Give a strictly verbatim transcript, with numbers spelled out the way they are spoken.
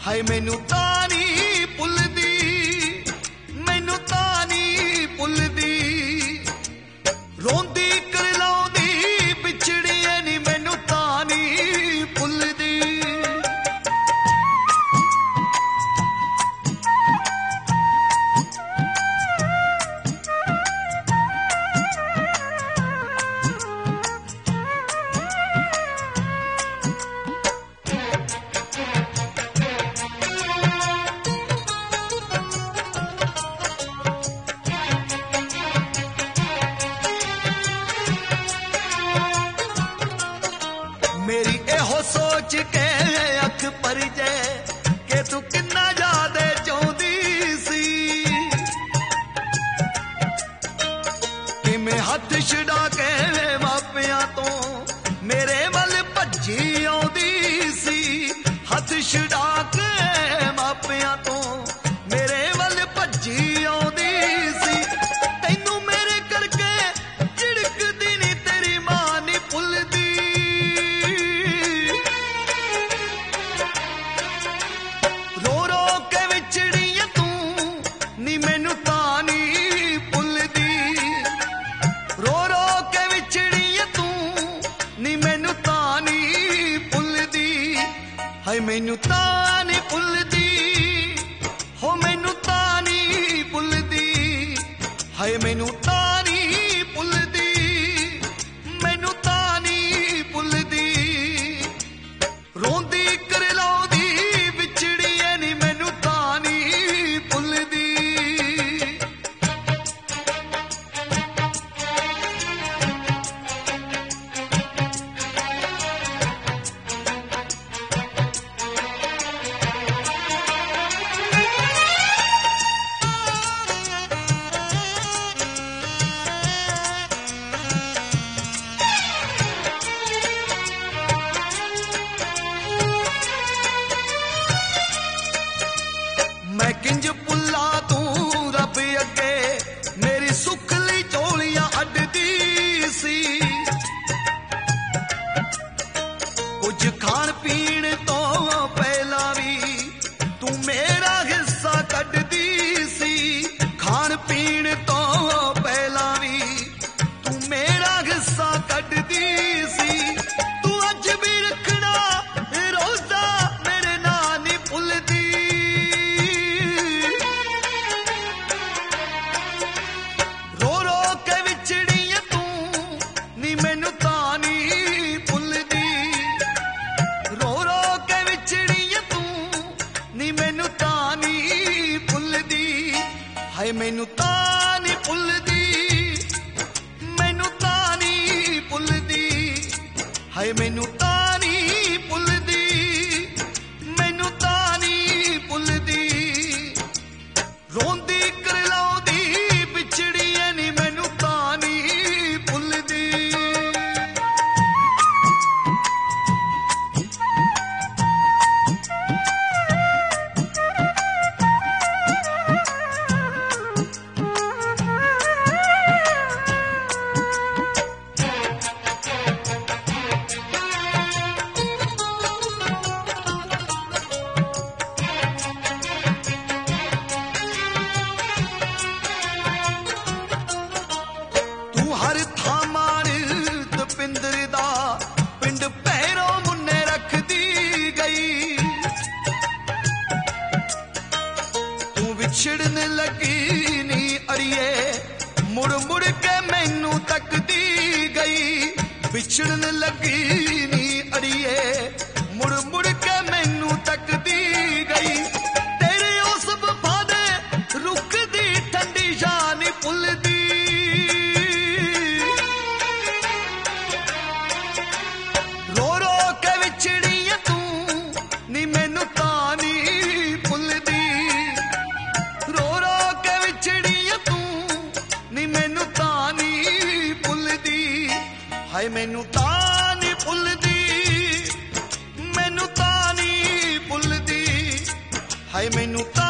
ਹਾਏ ਮੈਨੂੰ ਤਾਂ ਨੀ ਭੁੱਲਦੀ, ਮੈਨੂੰ ਤਾਂ ਨੀ ਭੁੱਲਦੀ, ਰੋਂਦੀ ਕਰਲਾਉਂਦੀ ਵਿਛੜੀਏ ਨੀ ਮੈਨੂੰ ਤਾਂ ਨੀ ਭੁੱਲਦੀ। मेरी एहो सोच के अख भर जाए कि तू किन्ना याद चाहती सी, कि मैं हथ छुड़ा के मापिया तो मेरे वल भजी आउंदी सी, हथ छुड़ा के मापिया तो मेरे वल भजी आउंदी सी। तैनू मेरे करके झिड़कदी नी तेरी मां नी भुलदी, ਹਾਏ ਮੈਨੂੰ ਤਾਂ ਨੀ ਭੁੱਲਦੀ, ਹੋ ਮੈਨੂੰ ਤਾਂ ਨੀ ਭੁੱਲਦੀ, ਹਾਏ ਮੈਨੂੰ ਤਾਂ ਨੀ ਭੁੱਲਦੀ, ਮੈਨੂੰ ਤਾਂ ਨੀ ਭੁੱਲਦੀ, ਰੋਂਦੀ ਕਰਲਾਉਂਦੀ ਵਿਛੜੀਏ ਨੀ ਮੈਨੂੰ ਤਾਂ ਨੀ ਭੁੱਲਦੀ। मैं किंज भुल्ला तू रब अगे मेरी सुख लई झोलियां अड्डदी सी, कुछ खाण पीण तो पहला भी तू मेरा हिस्सा कड्डदी सी, खाण पीण तो पहला भी तू मेरा हिस्सा कड्डदी सी। तू अज भी रखना रोजा मेरे नां नी भुलदी, ਹਾਏ ਮੈਨੂੰ ਤਾਂ ਨੀ ਭੁੱਲਦੀ, ਮੈਨੂੰ ਤਾਂ ਨੀ ਭੁੱਲਦੀ, ਹਾਏ ਮੈਨੂੰ ਤਾਂ ਨੀ ਭੁੱਲਦੀ, ਮੈਨੂੰ ਤਾਂ ਨੀ ਭੁੱਲਦੀ, ਰੋਂਦੀ ਕਰਲਾਉਂਦੀ ਵਿਛੜੀਏ ਨੀ ਮੈਨੂੰ ਤਾਂ ਨੀ ਭੁੱਲਦੀ। हर थां मार दपिंदर दा पिंड पैरों मुन्ने रखदी गई, तू विछड़न लगी नी अड़िए मुड़ मुड़ के मैनू तकदी गई, विछड़न लगी नी अड़िए मुड़ मुड़ के मैनू तकदी गई। तेरे उस वफा दे रुख दी ठंडी शान नी भुलदी, ਹਾਏ ਮੈਨੂੰ ਤਾਂ ਨੀ ਭੁੱਲਦੀ, ਮੈਨੂੰ ਤਾਂ ਨੀ ਭੁੱਲਦੀ, ਹਾਏ ਮੈਨੂੰ ਤਾਂ